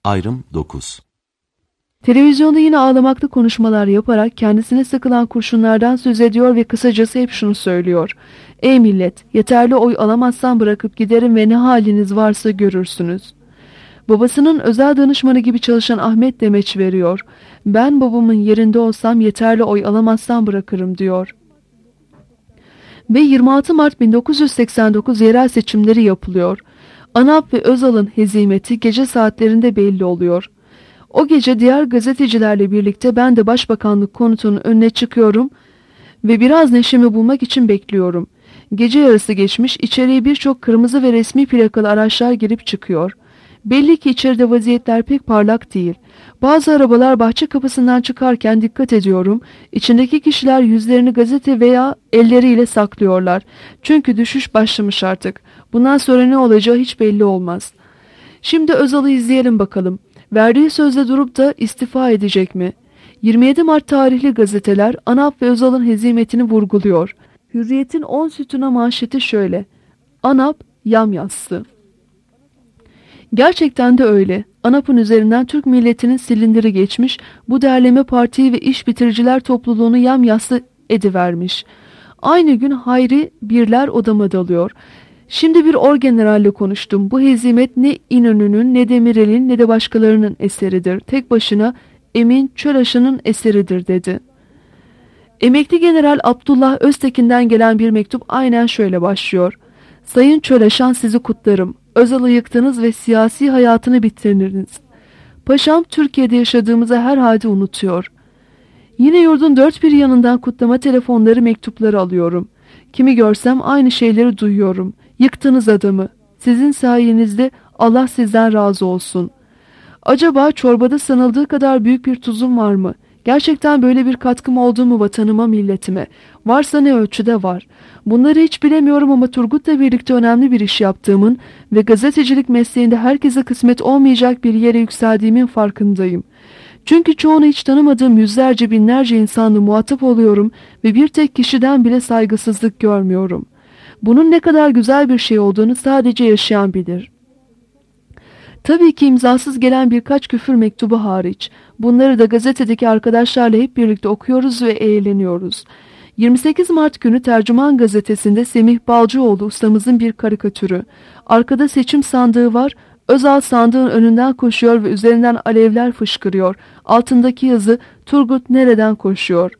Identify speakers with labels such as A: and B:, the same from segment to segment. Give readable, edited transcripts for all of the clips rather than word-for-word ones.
A: Ayrım 9.
B: Televizyonda yine ağlamaklı konuşmalar yaparak kendisine sıkılan kurşunlardan söz ediyor ve kısacası hep şunu söylüyor: "Ey millet, yeterli oy alamazsam bırakıp giderim ve ne haliniz varsa görürsünüz." Babasının özel danışmanı gibi çalışan Ahmet demeç veriyor: "Ben babamın yerinde olsam yeterli oy alamazsam bırakırım," diyor. Ve 26 Mart 1989 yerel seçimleri yapılıyor. ANAP ve Özal'ın hezimeti gece saatlerinde belli oluyor. O gece diğer gazetecilerle birlikte ben de Başbakanlık konutunun önüne çıkıyorum ve biraz neşemi bulmak için bekliyorum. Gece yarısı geçmiş, içeriye birçok kırmızı ve resmi plakalı araçlar girip çıkıyor. Belli ki içeride vaziyetler pek parlak değil. Bazı arabalar bahçe kapısından çıkarken dikkat ediyorum, İçindeki kişiler yüzlerini gazete veya elleriyle saklıyorlar. Çünkü düşüş başlamış artık. Bundan sonra ne olacağı hiç belli olmaz. Şimdi Özal'ı izleyelim bakalım. Verdiği sözde durup da istifa edecek mi? 27 Mart tarihli gazeteler ANAP ve Özal'ın hezimetini vurguluyor. Hürriyet'in 10 sütuna manşeti şöyle: ANAP yamyassı. Gerçekten de öyle. ANAP'ın üzerinden Türk milletinin silindiri geçmiş, bu derleme partiyi ve iş bitiriciler topluluğunu yamyassı edivermiş. Aynı gün Hayri Birler odama dalıyor. Şimdi bir orgeneralle konuştum. Bu hezimet ne İnönü'nün, ne Demirel'in, ne de başkalarının eseridir. Tek başına Emin Çöraşı'nın eseridir, dedi. Emekli General Abdullah Öztekin'den gelen bir mektup aynen şöyle başlıyor: "Sayın Çöraşan, sizi kutlarım. Özal'ı yıktınız ve siyasi hayatını bitirdiniz. Paşam Türkiye'de yaşadığımızı herhalde unutuyor." Yine yurdun dört bir yanından kutlama telefonları, mektupları alıyorum. Kimi görsem aynı şeyleri duyuyorum. Yıktınız adamı. Sizin sayenizde Allah sizden razı olsun. Acaba çorbada sanıldığı kadar büyük bir tuzum var mı? Gerçekten böyle bir katkım oldu mu vatanıma, milletime? Varsa ne ölçüde var? Bunları hiç bilemiyorum ama Turgut'la birlikte önemli bir iş yaptığımın ve gazetecilik mesleğinde herkese kısmet olmayacak bir yere yükseldiğimin farkındayım. Çünkü çoğunu hiç tanımadığım yüzlerce binlerce insanla muhatap oluyorum ve bir tek kişiden bile saygısızlık görmüyorum. Bunun ne kadar güzel bir şey olduğunu sadece yaşayan bilir. Tabii ki imzasız gelen birkaç küfür mektubu hariç. Bunları da gazetedeki arkadaşlarla hep birlikte okuyoruz ve eğleniyoruz. 28 Mart günü Tercüman gazetesinde Semih Balcıoğlu ustamızın bir karikatürü. Arkada seçim sandığı var. Özal sandığın önünden koşuyor ve üzerinden alevler fışkırıyor. Altındaki yazı "Turgut nereden koşuyor?"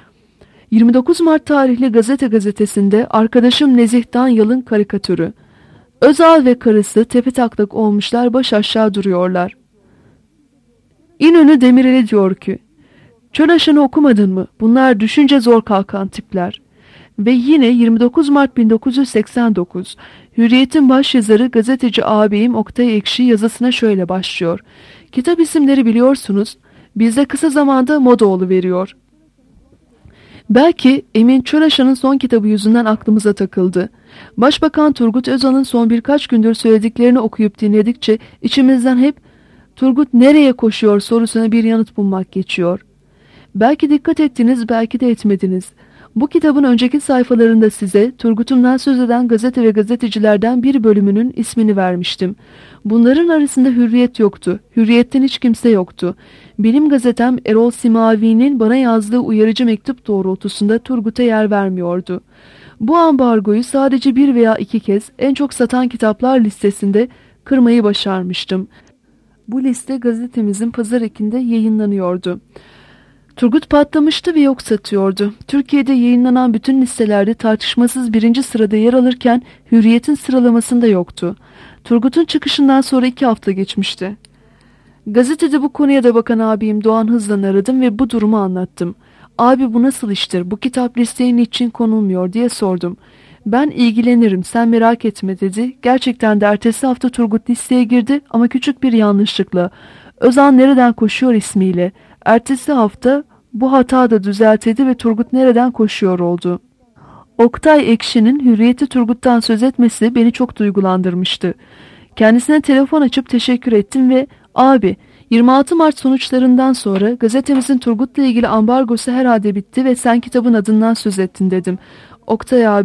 B: 29 Mart tarihli Gazete gazetesinde arkadaşım Nezih Danyal'ın karikatürü. Özal ve karısı tepetaklak olmuşlar, baş aşağı duruyorlar. İnönü Demirel'e diyor ki: "Çölaşan'ı okumadın mı? Bunlar düşünce zor kalkan tipler." Ve yine 29 Mart 1989 Hürriyet'in başyazarı gazeteci ağabeyim Oktay Ekşi yazısına şöyle başlıyor: "Kitap isimleri biliyorsunuz, bizde kısa zamanda moda oluveriyor. Belki Emin Çöraşan'ın son kitabı yüzünden aklımıza takıldı. Başbakan Turgut Özal'ın son birkaç gündür söylediklerini okuyup dinledikçe içimizden hep Turgut nereye koşuyor sorusuna bir yanıt bulmak geçiyor. Belki dikkat ettiniz, belki de etmediniz. Bu kitabın önceki sayfalarında size Turgut'umdan söz eden gazete ve gazetecilerden bir bölümünün ismini vermiştim. Bunların arasında Hürriyet yoktu. Hürriyet'ten hiç kimse yoktu. Benim gazetem Erol Simavi'nin bana yazdığı uyarıcı mektup doğrultusunda Turgut'a yer vermiyordu. Bu ambargoyu sadece bir veya iki kez en çok satan kitaplar listesinde kırmayı başarmıştım. Bu liste gazetemizin pazar ekinde yayınlanıyordu. Turgut patlamıştı ve yok satıyordu. Türkiye'de yayınlanan bütün listelerde tartışmasız birinci sırada yer alırken Hürriyet'in sıralamasında yoktu. Turgut'un çıkışından sonra 2 hafta geçmişti. Gazetede bu konuya da bakan abim Doğan Hızlan aradım ve bu durumu anlattım. "Abi, bu nasıl iştir? Bu kitap listeye niçin konulmuyor?" diye sordum. "Ben ilgilenirim, sen merak etme," dedi. Gerçekten de ertesi hafta Turgut listeye girdi ama küçük bir yanlışlıkla. Özal nereden koşuyor ismiyle. Ertesi hafta bu hata da düzeltildi ve Turgut nereden koşuyor oldu. Oktay Ekşi'nin Hürriyet'i Turgut'tan söz etmesi beni çok duygulandırmıştı. Kendisine telefon açıp teşekkür ettim ve "Abi, 26 Mart sonuçlarından sonra gazetemizin Turgut'la ilgili ambargosu herhalde bitti ve sen kitabın adından söz ettin," dedim. Oktay abi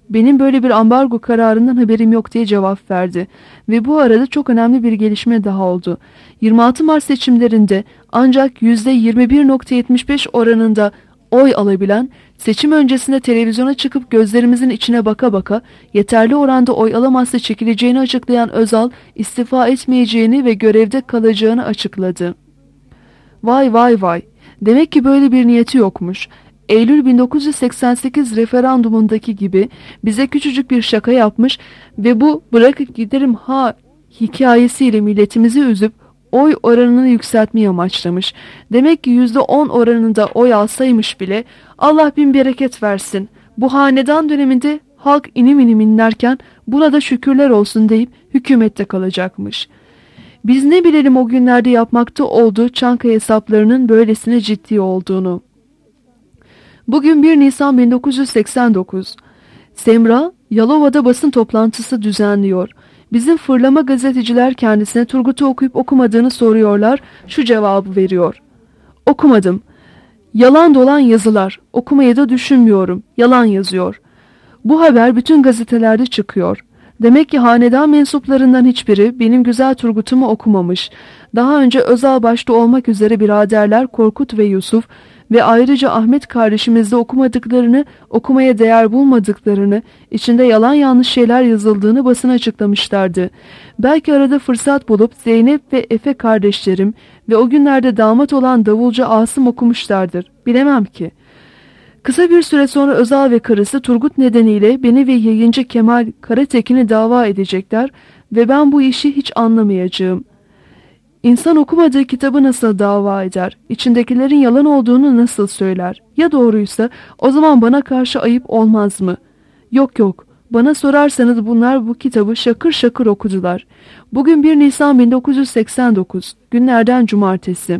B: benim böyle bir ambargo kararından haberim yok diye cevap verdi. Ve bu arada çok önemli bir gelişme daha oldu. 26 Mart seçimlerinde ancak %21,75 oranında oy alabilen, seçim öncesinde televizyona çıkıp gözlerimizin içine baka baka yeterli oranda oy alamazsa çekileceğini açıklayan Özal, istifa etmeyeceğini ve görevde kalacağını açıkladı. Vay vay vay, demek ki böyle bir niyeti yokmuş. Eylül 1988 referandumundaki gibi bize küçücük bir şaka yapmış ve bu bırakıp giderim ha hikayesiyle milletimizi üzüp oy oranını yükseltmeyi amaçlamış. Demek ki %10 oranında oy alsaymış bile Allah bin bereket versin. Bu hanedan döneminde halk inim inim inlerken buna da şükürler olsun deyip hükümette kalacakmış. Biz ne bilelim o günlerde yapmakta olduğu Çankaya hesaplarının böylesine ciddi olduğunu. Bugün 1 Nisan 1989. Semra, Yalova'da basın toplantısı düzenliyor. Bizim fırlama gazeteciler kendisine Turgut'u okuyup okumadığını soruyorlar. Şu cevabı veriyor. Okumadım. Yalan dolan yazılar. Okumayı da düşünmüyorum. Yalan yazıyor. Bu haber bütün gazetelerde çıkıyor. Demek ki hanedan mensuplarından hiçbiri benim güzel Turgut'umu okumamış. Daha önce Özal başta olmak üzere biraderler Korkut ve Yusuf ve ayrıca Ahmet kardeşimiz de okumadıklarını, okumaya değer bulmadıklarını, içinde yalan yanlış şeyler yazıldığını basına açıklamışlardı. Belki arada fırsat bulup Zeynep ve Efe kardeşlerim ve o günlerde damat olan davulcu Asım okumuşlardır. Bilemem ki. Kısa bir süre sonra Özal ve karısı Turgut nedeniyle beni ve yayıncı Kemal Karatekin'i dava edecekler ve ben bu işi hiç anlamayacağım. İnsan okumadığı kitabı nasıl dava eder? İçindekilerin yalan olduğunu nasıl söyler? Ya doğruysa o zaman bana karşı ayıp olmaz mı? Yok yok. Bana sorarsanız bunlar bu kitabı şakır şakır okudular. Bugün 1 Nisan 1989. Günlerden cumartesi.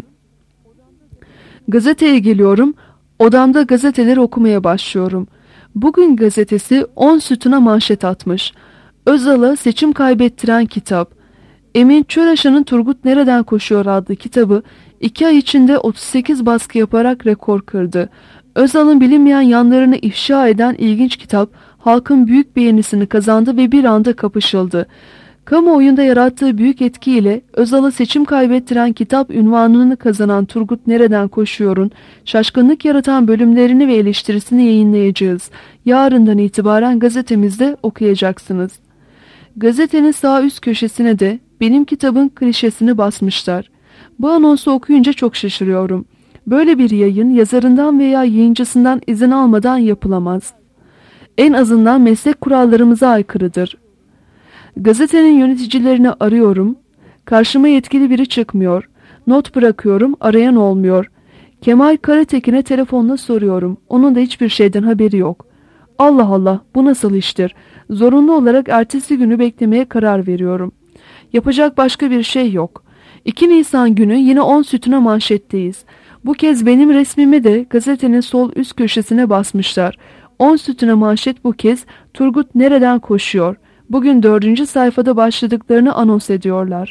B: Gazeteye geliyorum. Odamda gazeteleri okumaya başlıyorum. Bugün gazetesi 10 sütuna manşet atmış. Özal'a seçim kaybettiren kitap. Emin Çöraşan'ın Turgut Nereden Koşuyor adlı kitabı 2 ay içinde 38 baskı yaparak rekor kırdı. Özal'ın bilinmeyen yanlarını ifşa eden ilginç kitap halkın büyük beğenisini kazandı ve bir anda kapışıldı. Kamuoyunda yarattığı büyük etkiyle Özal'a seçim kaybettiren kitap unvanını kazanan Turgut Nereden Koşuyor'un şaşkınlık yaratan bölümlerini ve eleştirisini yayınlayacağız. Yarından itibaren gazetemizde okuyacaksınız. Gazetenin sağ üst köşesine de benim kitabın klişesini basmışlar. Bu anonsu okuyunca çok şaşırıyorum. Böyle bir yayın yazarından veya yayıncısından izin almadan yapılamaz. En azından meslek kurallarımıza aykırıdır. Gazetenin yöneticilerini arıyorum. Karşıma yetkili biri çıkmıyor. Not bırakıyorum, arayan olmuyor. Kemal Karatekin'e telefonla soruyorum. Onun da hiçbir şeyden haberi yok. Allah Allah, bu nasıl iştir? Zorunlu olarak ertesi günü beklemeye karar veriyorum. Yapacak başka bir şey yok. 2 Nisan günü yine 10 sütuna manşetteyiz. Bu kez benim resmimi de gazetenin sol üst köşesine basmışlar. 10 sütuna manşet bu kez Turgut Nereden Koşuyor. Bugün 4. sayfada başladıklarını anons ediyorlar.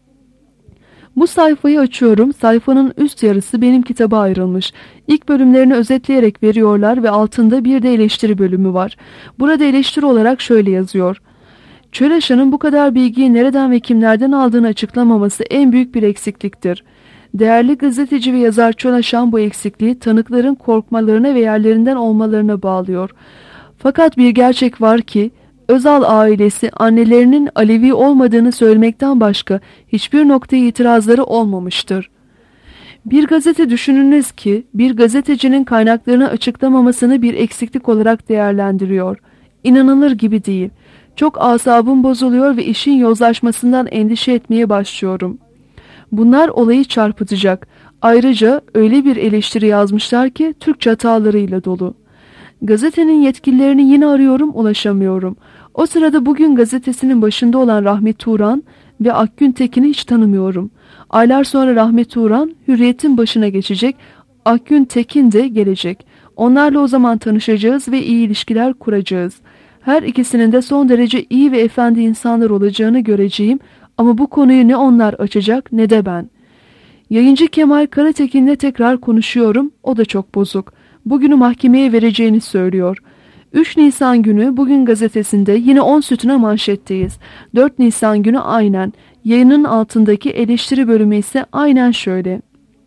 B: Bu sayfayı açıyorum. Sayfanın üst yarısı benim kitaba ayrılmış. İlk bölümlerini özetleyerek veriyorlar ve altında bir de eleştiri bölümü var. Burada eleştiri olarak şöyle yazıyor. Çöraşan'ın bu kadar bilgiyi nereden ve kimlerden aldığını açıklamaması en büyük bir eksikliktir. Değerli gazeteci ve yazar Çöraşan bu eksikliği tanıkların korkmalarına ve yerlerinden olmalarına bağlıyor. Fakat bir gerçek var ki Özal ailesi annelerinin Alevi olmadığını söylemekten başka hiçbir noktaya itirazları olmamıştır. Bir gazete düşününüz ki bir gazetecinin kaynaklarını açıklamamasını bir eksiklik olarak değerlendiriyor. İnanılır gibi değil. Çok asabım bozuluyor ve işin yozlaşmasından endişe etmeye başlıyorum. Bunlar olayı çarpıtacak. Ayrıca öyle bir eleştiri yazmışlar ki Türkçe hatalarıyla dolu. Gazetenin yetkililerini yine arıyorum, ulaşamıyorum. O sırada Bugün gazetesinin başında olan Rahmi Turan ve Akgün Tekin'i hiç tanımıyorum. Aylar sonra Rahmi Turan Hürriyet'in başına geçecek, Akgün Tekin de gelecek. Onlarla o zaman tanışacağız ve iyi ilişkiler kuracağız. Her ikisinin de son derece iyi ve efendi insanlar olacağını göreceğim ama bu konuyu ne onlar açacak ne de ben. Yayıncı Kemal Karatekin'le tekrar konuşuyorum, o da çok bozuk. Bugünü mahkemeye vereceğini söylüyor. 3 Nisan günü Bugün gazetesinde yine 10 sütuna manşetteyiz. 4 Nisan günü aynen. Yayının altındaki eleştiri bölümü ise aynen şöyle.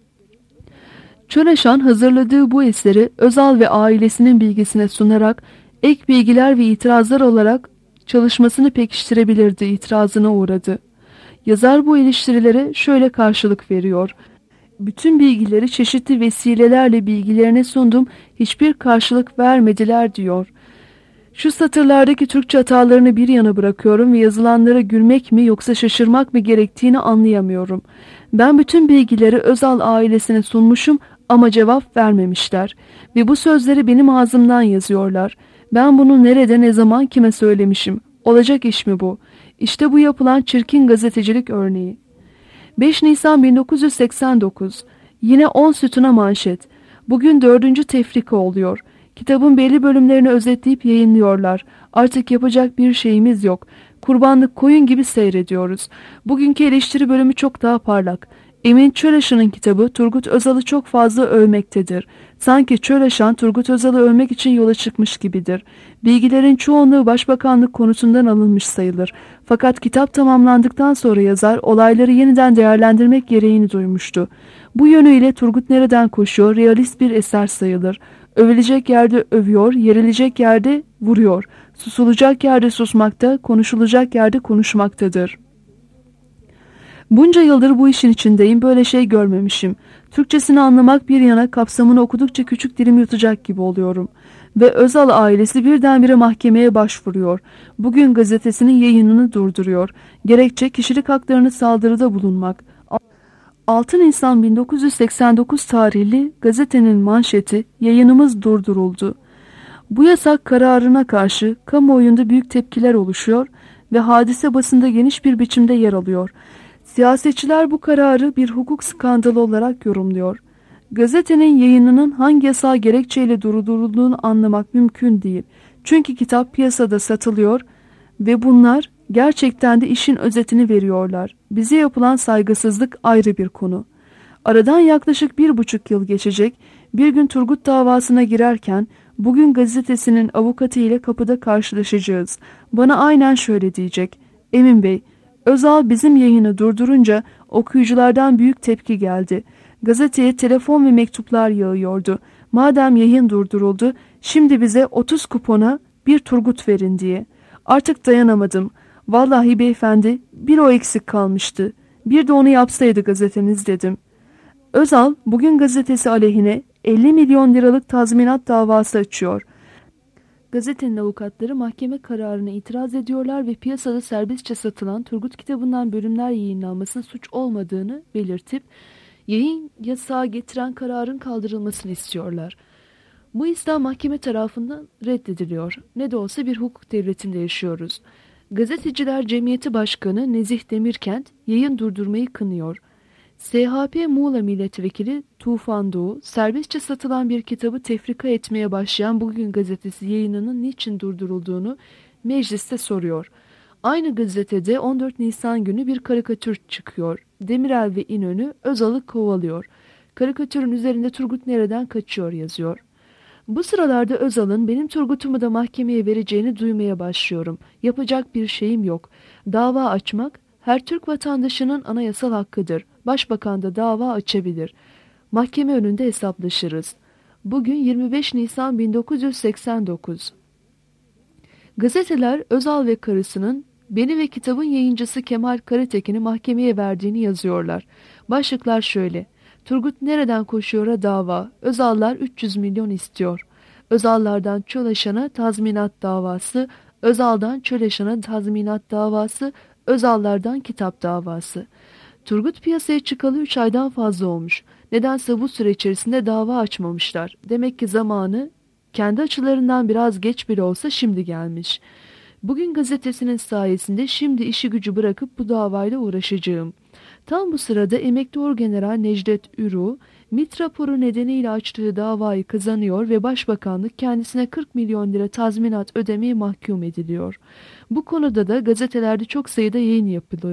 B: Çöleşan hazırladığı bu eseri Özal ve ailesinin bilgisine sunarak ek bilgiler ve itirazlar olarak çalışmasını pekiştirebilirdi itirazına uğradı. Yazar bu eleştirilere şöyle karşılık veriyor. Bütün bilgileri çeşitli vesilelerle bilgilerine sundum, hiçbir karşılık vermediler diyor. Şu satırlardaki Türkçe hatalarını bir yana bırakıyorum ve yazılanlara gülmek mi yoksa şaşırmak mı gerektiğini anlayamıyorum. Ben bütün bilgileri Özal ailesine sunmuşum ama cevap vermemişler. Ve bu sözleri benim ağzımdan yazıyorlar. Ben bunu nerede, ne zaman, kime söylemişim? Olacak iş mi bu? İşte bu yapılan çirkin gazetecilik örneği. 5 Nisan 1989. Yine 10 sütuna manşet. Bugün 4. tefrika oluyor. Kitabın belli bölümlerini özetleyip yayınlıyorlar. Artık yapacak bir şeyimiz yok. Kurbanlık koyun gibi seyrediyoruz. Bugünkü eleştiri bölümü çok daha parlak. Emin Çöleşan'ın kitabı Turgut Özal'ı çok fazla övmektedir. Sanki Çöleşan Turgut Özal'ı övmek için yola çıkmış gibidir. Bilgilerin çoğunluğu başbakanlık konusundan alınmış sayılır. Fakat kitap tamamlandıktan sonra yazar olayları yeniden değerlendirmek gereğini duymuştu. Bu yönüyle Turgut Nereden Koşuyor realist bir eser sayılır. Övülecek yerde övüyor, yerilecek yerde vuruyor. Susulacak yerde susmakta, konuşulacak yerde konuşmaktadır. Bunca yıldır bu işin içindeyim, böyle şey görmemişim. Türkçesini anlamak bir yana kapsamını okudukça küçük dilim yutacak gibi oluyorum. Ve Özal ailesi birdenbire mahkemeye başvuruyor. Bugün gazetesinin yayınını durduruyor. Gerekçe kişilik haklarını saldırıda bulunmak. 6 Nisan 1989 tarihli gazetenin manşeti yayınımız durduruldu. Bu yasak kararına karşı kamuoyunda büyük tepkiler oluşuyor ve hadise basında geniş bir biçimde yer alıyor. Siyasetçiler bu kararı bir hukuk skandalı olarak yorumluyor. Gazetenin yayınının hangi yasal gerekçeyle durdurulduğunu anlamak mümkün değil. Çünkü kitap piyasada satılıyor ve bunlar gerçekten de işin özetini veriyorlar. Bize yapılan saygısızlık ayrı bir konu. Aradan yaklaşık 1,5 yıl geçecek. Bir gün Turgut davasına girerken Bugün gazetesinin avukatı ile kapıda karşılaşacağız. Bana aynen şöyle diyecek. Emin Bey, Özal bizim yayını durdurunca okuyuculardan büyük tepki geldi. Gazeteye telefon ve mektuplar yağıyordu. Madem yayın durduruldu, şimdi bize 30 kupona bir Turgut verin diye. Artık dayanamadım. Vallahi beyefendi, bir o eksik kalmıştı. Bir de onu yapsaydı gazeteniz dedim. Özal, Bugün gazetesi aleyhine 50 milyon liralık tazminat davası açıyor. Gazetenin avukatları mahkeme kararına itiraz ediyorlar ve piyasada serbestçe satılan Turgut kitabından bölümler yayınlanmasının suç olmadığını belirtip yayın yasağı getiren kararın kaldırılmasını istiyorlar. Bu istem mahkeme tarafından reddediliyor. Ne de olsa bir hukuk devletinde yaşıyoruz. Gazeteciler Cemiyeti Başkanı Nezih Demirkent yayın durdurmayı kınıyor. SHP Muğla Milletvekili Tufan Doğu, serbestçe satılan bir kitabı tefrika etmeye başlayan Bugün gazetesi yayınının niçin durdurulduğunu mecliste soruyor. Aynı gazetede 14 Nisan günü bir karikatür çıkıyor. Demirel ve İnönü Özal'ı kovalıyor. Karikatürün üzerinde Turgut nereden kaçıyor yazıyor. Bu sıralarda Özal'ın benim Turgut'umu da mahkemeye vereceğini duymaya başlıyorum. Yapacak bir şeyim yok. Dava açmak her Türk vatandaşının anayasal hakkıdır. Başbakan da dava açabilir. Mahkeme önünde hesaplaşırız. Bugün 25 Nisan 1989. Gazeteler Özal ve karısının beni ve kitabın yayıncısı Kemal Karatekin'i mahkemeye verdiğini yazıyorlar. Başlıklar şöyle. Turgut nereden koşuyor'a dava. Özallar 300 milyon istiyor. Özallardan Çöleşan'a tazminat davası. Özal'dan Çöleşan'a tazminat davası. Özallardan kitap davası. Turgut piyasaya çıkalı 3 aydan fazla olmuş. Nedense bu süre içerisinde dava açmamışlar. Demek ki zamanı kendi açılarından biraz geç bile olsa şimdi gelmiş. Bugün gazetesinin sayesinde şimdi işi gücü bırakıp bu davayla uğraşacağım. Tam bu sırada emekli orgeneral Necdet Ürü, MİT raporu nedeniyle açtığı davayı kazanıyor ve Başbakanlık kendisine 40 milyon lira tazminat ödemeye mahkum ediliyor. Bu konuda da gazetelerde çok sayıda yayın yapılıyor.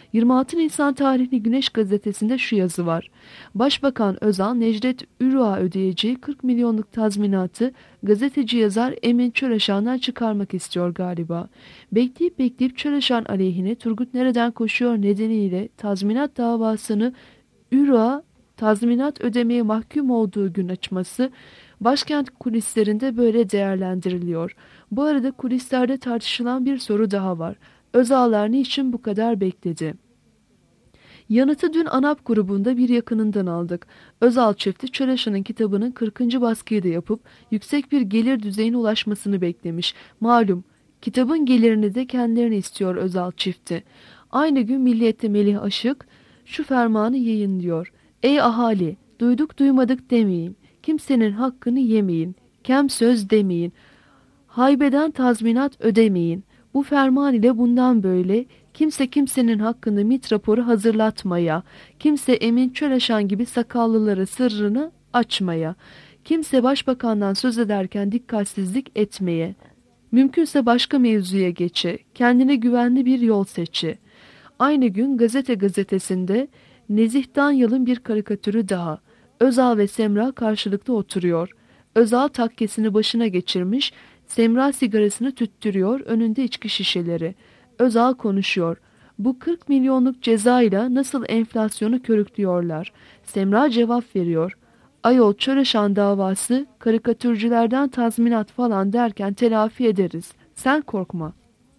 B: 26 Nisan tarihli Güneş gazetesinde şu yazı var. Başbakan Özal, Necdet Ürüğ'a ödeyeceği 40 milyonluk tazminatı gazeteci yazar Emin Çöreşan'dan çıkarmak istiyor galiba. Bekleyip bekleyip Çöreşan aleyhine Turgut Nereden Koşuyor nedeniyle tazminat davasını Ürüğ'a tazminat ödemeye mahkum olduğu gün açması başkent kulislerinde böyle değerlendiriliyor. Bu arada kulislerde tartışılan bir soru daha var. Özallar niçin bu kadar bekledi? Yanıtı dün ANAP grubunda bir yakınından aldık. Özal çifti Çöreşan'ın kitabının 40. baskıyı da yapıp yüksek bir gelir düzeyine ulaşmasını beklemiş. Malum kitabın gelirini de kendilerini istiyor Özal çifti. Aynı gün Milliyet'te Melih Aşık şu fermanı yayınlıyor. Ey ahali, duyduk duymadık demeyin. Kimsenin hakkını yemeyin. Kem söz demeyin. Haybeden tazminat ödemeyin. Bu ferman ile bundan böyle kimse kimsenin hakkında MİT raporu hazırlatmaya, kimse Emin Çöreşan gibi sakallılara sırrını açmaya, kimse başbakandan söz ederken dikkatsizlik etmeye, mümkünse başka mevzuya geçe, kendine güvenli bir yol seçe. Aynı gün gazetesinde Nezih Danyal'ın bir karikatürü daha. Özal ve Semra karşılıklı oturuyor. Özal takkesini başına geçirmiş, Semra sigarasını tüttürüyor, önünde içki şişeleri. Özal konuşuyor. Bu 40 milyonluk cezayla nasıl enflasyonu körüklüyorlar? Semra cevap veriyor. Ayol Çöreşan davası, karikatürcülerden tazminat falan derken telafi ederiz. Sen korkma.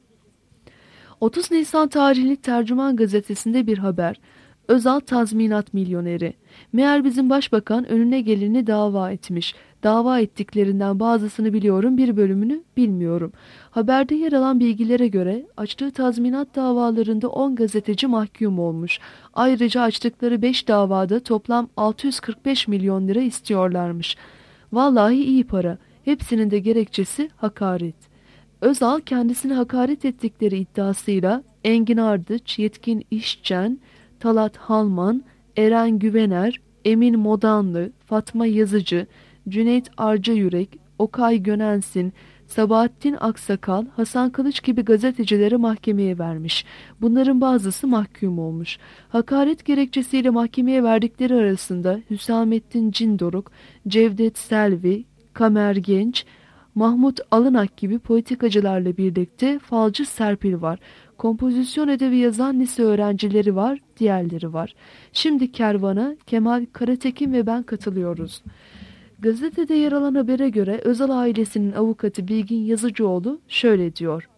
B: 30 Nisan tarihli Tercüman gazetesinde bir haber. Özal tazminat milyoneri. Meğer bizim başbakan önüne geleni dava etmiş. Dava ettiklerinden bazısını biliyorum, bir bölümünü bilmiyorum. Haberde yer alan bilgilere göre açtığı tazminat davalarında 10 gazeteci mahkum olmuş. Ayrıca açtıkları 5 davada toplam 645 milyon lira istiyorlarmış. Vallahi iyi para. Hepsinin de gerekçesi hakaret. Özal kendisine hakaret ettikleri iddiasıyla Engin Ardıç, Yetkin İşçen, Talat Halman, Eren Güvener, Emin Modanlı, Fatma Yazıcı, Cüneyt Arcayürek, Okay Gönensin, Sabahattin Aksakal, Hasan Kılıç gibi gazetecileri mahkemeye vermiş. Bunların bazısı mahkum olmuş. Hakaret gerekçesiyle mahkemeye verdikleri arasında Hüsamettin Cindoruk, Cevdet Selvi, Kamer Genç, Mahmut Alınak gibi politikacılarla birlikte falcı Serpil var. Kompozisyon ödevi yazan lise öğrencileri var, diğerleri var. Şimdi kervana Kemal Karatekin ve ben katılıyoruz. Gazetede yer alan habere göre Özal ailesinin avukatı Bilgin Yazıcıoğlu şöyle diyor.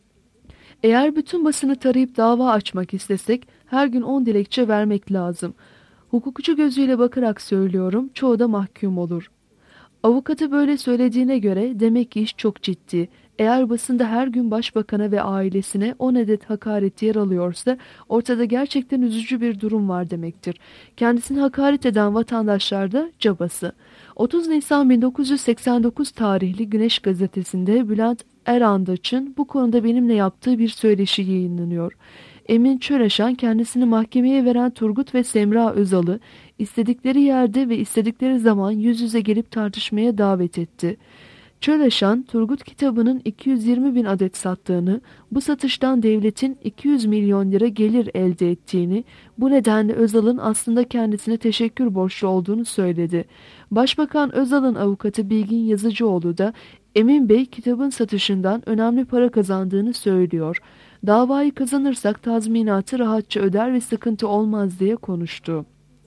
B: Eğer bütün basını tarayıp dava açmak istesek her gün 10 dilekçe vermek lazım. Hukukçu gözüyle bakarak söylüyorum, çoğu da mahkum olur. Avukatı böyle söylediğine göre demek ki iş çok ciddi. Eğer basında her gün başbakana ve ailesine 10 adet hakaret yer alıyorsa ortada gerçekten üzücü bir durum var demektir. Kendisini hakaret eden vatandaşlar da cabası. 30 Nisan 1989 tarihli Güneş gazetesinde Bülent Erandaç'ın bu konuda benimle yaptığı bir söyleşi yayınlanıyor. Emin Çöreşan kendisini mahkemeye veren Turgut ve Semra Özal'ı istedikleri yerde ve istedikleri zaman yüz yüze gelip tartışmaya davet etti. Çöreşan, Turgut kitabının 220 bin adet sattığını, bu satıştan devletin 200 milyon lira gelir elde ettiğini, bu nedenle Özal'ın aslında kendisine teşekkür borçlu olduğunu söyledi. Başbakan Özal'ın avukatı Bilgin Yazıcıoğlu da Emin Bey kitabın satışından önemli para kazandığını söylüyor. Davayı kazanırsak tazminatı rahatça öder ve sıkıntı olmaz diye konuştu.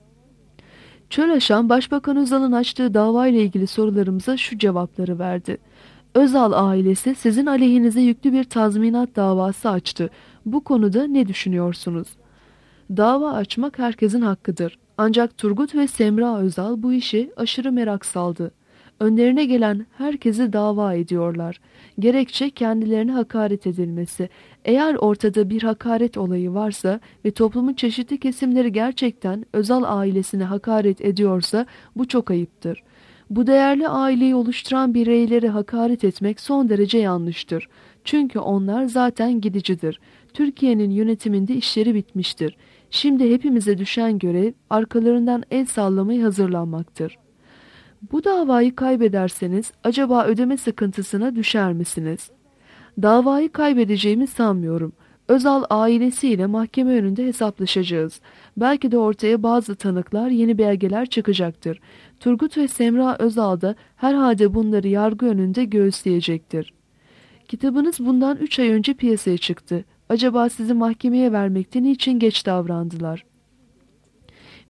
B: Çöreşan, Başbakan Özal'ın açtığı davayla ilgili sorularımıza şu cevapları verdi. Özal ailesi sizin aleyhinize yüklü bir tazminat davası açtı. Bu konuda ne düşünüyorsunuz? Dava açmak herkesin hakkıdır. Ancak Turgut ve Semra Özal bu işe aşırı merak saldı. Önlerine gelen herkesi dava ediyorlar. Gerekçe kendilerine hakaret edilmesi. Eğer ortada bir hakaret olayı varsa ve toplumun çeşitli kesimleri gerçekten Özal ailesine hakaret ediyorsa bu çok ayıptır. Bu değerli aileyi oluşturan bireyleri hakaret etmek son derece yanlıştır. Çünkü onlar zaten gidicidir. Türkiye'nin yönetiminde işleri bitmiştir. Şimdi hepimize düşen görev arkalarından el sallamayı hazırlanmaktır. Bu davayı kaybederseniz acaba ödeme sıkıntısına düşer misiniz? Davayı kaybedeceğimi sanmıyorum. Özal ailesiyle mahkeme önünde hesaplaşacağız. Belki de ortaya bazı tanıklar, yeni belgeler çıkacaktır. Turgut ve Semra Özal da herhalde bunları yargı önünde göğüsleyecektir. Kitabınız bundan 3 ay önce piyasaya çıktı. Acaba sizi mahkemeye vermekte niçin geç davrandılar?